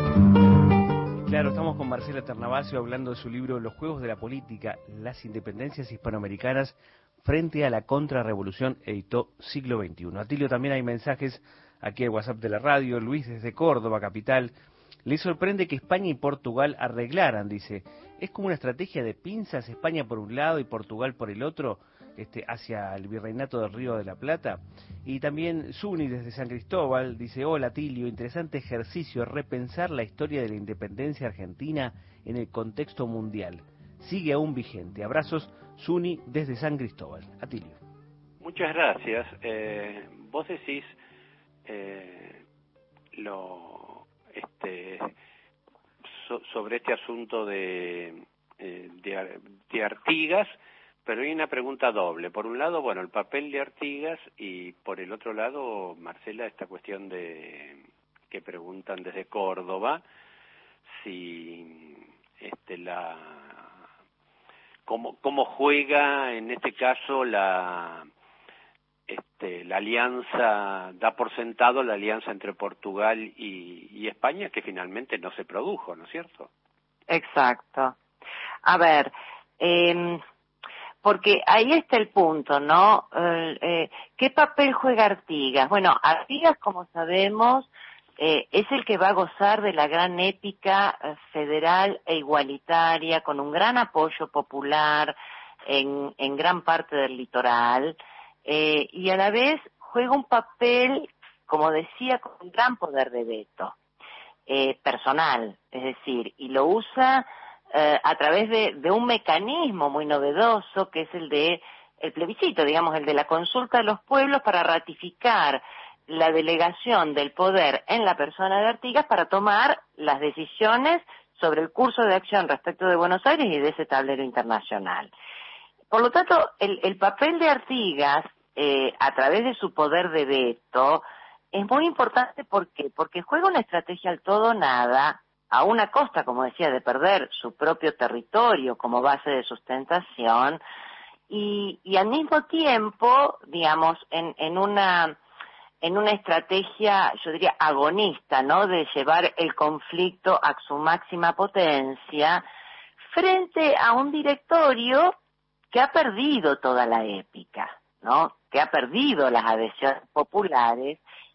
Claro, estamos con Marcelo Atarnavasio hablando de su libro Los Juegos de la Política, las independencias hispanoamericanas frente a la contrarrevolución, editó Siglo veintiuno. Atilio, también hay mensajes aquí al WhatsApp de la radio. Luis desde Córdoba, capital. Le sorprende que España y Portugal arreglaran, dice. ¿Es como una estrategia de pinzas, España por un lado y Portugal por el otro, este, hacia el virreinato del Río de la Plata? Y también Zuni desde San Cristóbal dice: hola Atilio, interesante ejercicio, repensar la historia de la independencia argentina en el contexto mundial. Sigue aún vigente. Abrazos, Zuni desde San Cristóbal. Atilio. Muchas gracias. Eh, vos decís eh, lo este so, sobre este asunto de, eh, de, de Artigas, pero hay una pregunta doble. Por un lado, bueno, el papel de Artigas, y por el otro lado, Marcela, esta cuestión de que preguntan desde Córdoba si este la cómo cómo juega en este caso la este la alianza, da por sentado la alianza entre Portugal y, y España, que finalmente no se produjo, ¿no es cierto? Exacto. A ver, eh, porque ahí está el punto, ¿no? Eh, eh, ¿Qué papel juega Artigas? Bueno, Artigas, como sabemos, eh, es el que va a gozar de la gran épica eh, federal e igualitaria, con un gran apoyo popular en, en gran parte del litoral, eh, y a la vez juega un papel, como decía, con un gran poder de veto eh, personal, es decir, y lo usa Eh, a través de, de un mecanismo muy novedoso, que es el de el plebiscito, digamos, el de la consulta de los pueblos para ratificar la delegación del poder en la persona de Artigas para tomar las decisiones sobre el curso de acción respecto de Buenos Aires y de ese tablero internacional. Por lo tanto, el, el papel de Artigas, eh, a través de su poder de veto, es muy importante. ¿Por qué? Porque juega una estrategia al todo o nada, a una costa, como decía, de perder su propio territorio como base de sustentación, y, y al mismo tiempo, digamos, en, en una en una estrategia, yo diría, agonista, ¿no?, de llevar el conflicto a su máxima potencia frente a un directorio que ha perdido toda la épica, ¿no?, que ha perdido las adhesiones populares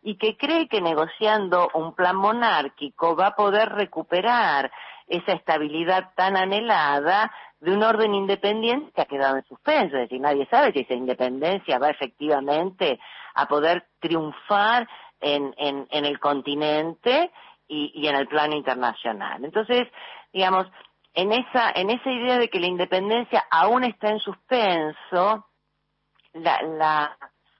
y que cree que negociando un plan monárquico va a poder recuperar esa estabilidad tan anhelada de un orden independiente que ha quedado en suspenso. Es decir, nadie sabe si esa independencia va efectivamente a poder triunfar en, en, en el continente y, y en el plano internacional. Entonces, digamos, en esa, en esa idea de que la independencia aún está en suspenso, la, la,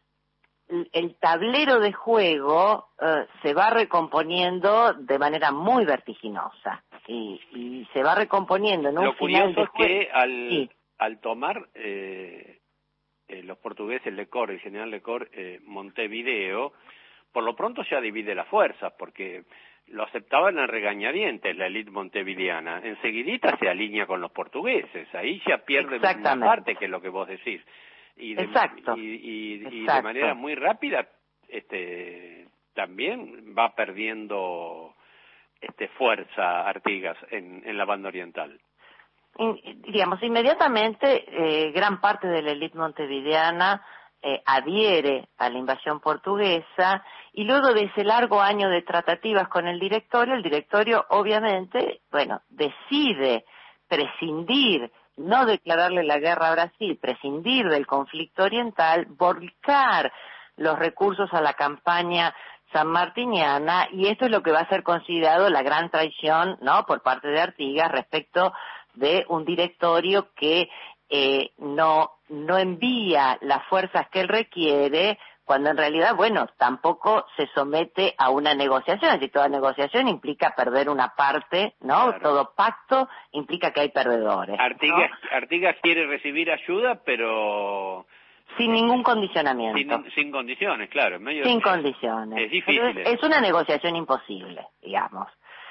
el tablero de juego eh, se va recomponiendo de manera muy vertiginosa y, y se va recomponiendo en un Lo final curioso de es juego. que al, Sí. al tomar eh, eh, los portugueses, Lecor, el general Lecor, eh, Montevideo, por lo pronto ya divide las fuerzas, porque lo aceptaban a regañadientes la élite montevideana. Enseguidita se alinea con los portugueses, ahí ya pierde una parte, que es lo que vos decís. Y de, Exacto. Y, y, y Exacto. de manera muy rápida este también va perdiendo este fuerza Artigas en, en la banda oriental. In, digamos, inmediatamente eh, gran parte de la élite montevideana eh, adhiere a la invasión portuguesa, y luego de ese largo año de tratativas con el directorio, el directorio obviamente, bueno, decide prescindir, no declararle la guerra a Brasil, prescindir del conflicto oriental, volcar los recursos a la campaña sanmartiniana, y esto es lo que va a ser considerado la gran traición, ¿no?, por parte de Artigas respecto de un directorio que eh, no no envía las fuerzas que él requiere, cuando en realidad, bueno, tampoco se somete a una negociación. Es decir, toda negociación implica perder una parte, ¿no? Claro. Todo pacto implica que hay perdedores. Artigas, ¿no? Artigas quiere recibir ayuda, pero sin ningún condicionamiento. Sin, sin condiciones, claro. En medio sin de, condiciones. Es difícil. Entonces, es una negociación imposible, digamos.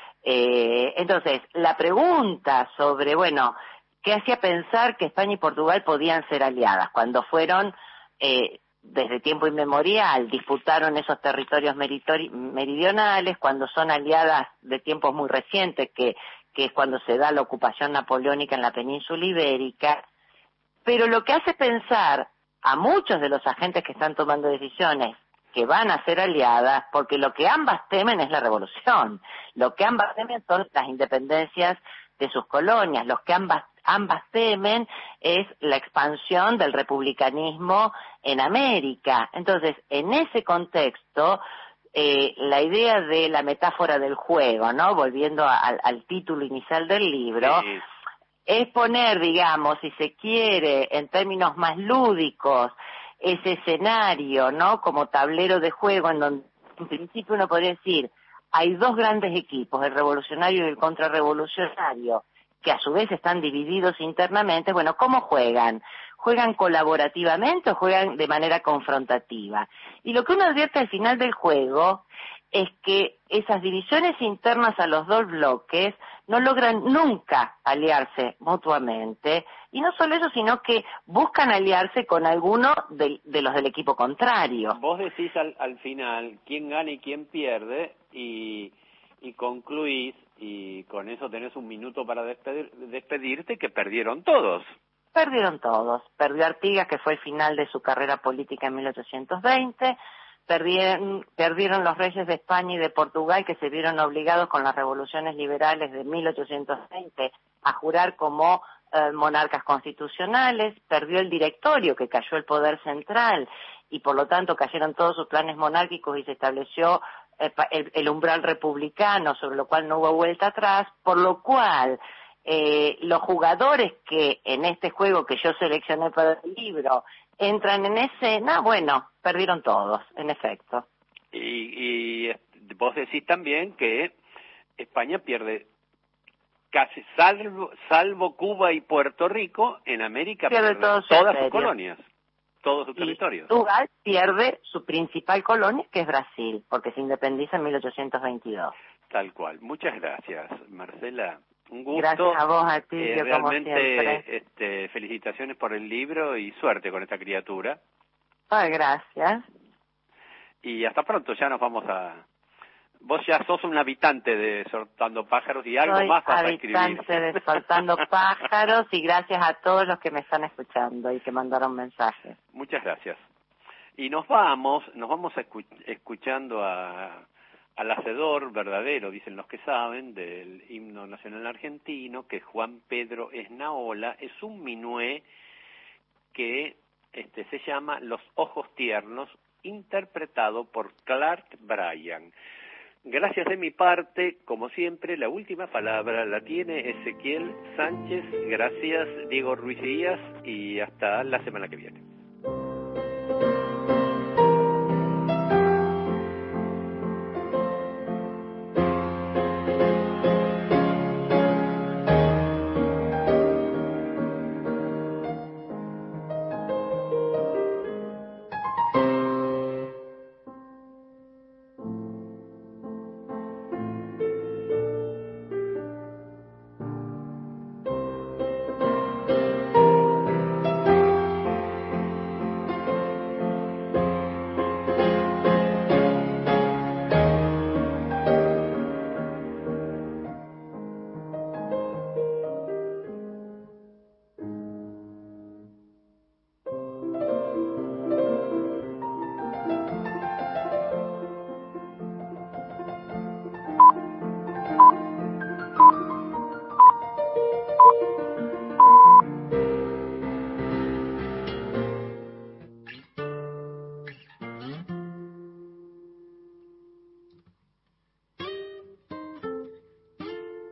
Eh, entonces, la pregunta sobre, bueno, ¿qué hacía pensar que España y Portugal podían ser aliadas cuando fueron, eh, desde tiempo inmemorial, disputaron esos territorios meritori- meridionales, cuando son aliadas de tiempos muy recientes, que, que es cuando se da la ocupación napoleónica en la península ibérica? Pero lo que hace pensar a muchos de los agentes que están tomando decisiones que van a ser aliadas, porque lo que ambas temen es la revolución, lo que ambas temen son las independencias de sus colonias, lo que ambas ambas temen es la expansión del republicanismo en América. Entonces, en ese contexto, eh, la idea de la metáfora del juego, ¿no?, volviendo a, al, al título inicial del libro, sí, es poner, digamos, si se quiere, en términos más lúdicos, ese escenario, ¿no?, como tablero de juego en donde, en principio, uno podría decir, hay dos grandes equipos, el revolucionario y el contrarrevolucionario, que a su vez están divididos internamente. Bueno, ¿cómo juegan? ¿Juegan colaborativamente o juegan de manera confrontativa? Y lo que uno advierte al final del juego es que esas divisiones internas a los dos bloques no logran nunca aliarse mutuamente, y no solo eso, sino que buscan aliarse con alguno de, de los del equipo contrario. Vos decís al, al final quién gana y quién pierde, y, y concluís, y con eso tenés un minuto para despedir, despedirte, que perdieron todos. Perdieron todos. Perdió Artigas, que fue el final de su carrera política en mil ochocientos veinte, Perdieron, perdieron los reyes de España y de Portugal, que se vieron obligados con las revoluciones liberales de mil ochocientos veinte a jurar como eh, monarcas constitucionales. Perdió el directorio, que cayó el poder central, y por lo tanto cayeron todos sus planes monárquicos y se estableció eh, el, el umbral republicano, sobre lo cual no hubo vuelta atrás, por lo cual eh, los jugadores que en este juego que yo seleccioné para el libro entran en escena, bueno, perdieron todos, en efecto. Y, y vos decís también que España pierde casi, salvo, salvo Cuba y Puerto Rico, en América pierde, pierde todas sus, sus colonias, todos sus territorios. Portugal pierde su principal colonia, que es Brasil, porque se independiza en mil ochocientos veintidós. Tal cual. Muchas gracias, Marcela. Un gusto. Gracias a vos, a ti, eh, realmente, como siempre. Este, felicitaciones por el libro y suerte con esta criatura. Ay, gracias. Y hasta pronto, ya nos vamos a... Vos ya sos un habitante de Soltando Pájaros y algo Soy más vas a escribir. Soy habitante de Soltando Pájaros, y gracias a todos los que me están escuchando y que mandaron mensajes. Muchas gracias. Y nos vamos, nos vamos a escu- escuchando a, al hacedor verdadero, dicen los que saben, del himno nacional argentino, que Juan Pedro Esnaola, es un minué que este, se llama Los Ojos Tiernos, interpretado por Clark Bryan. Gracias de mi parte, como siempre, la última palabra la tiene Ezequiel Sánchez. Gracias, Diego Ruiz Díaz, y hasta la semana que viene.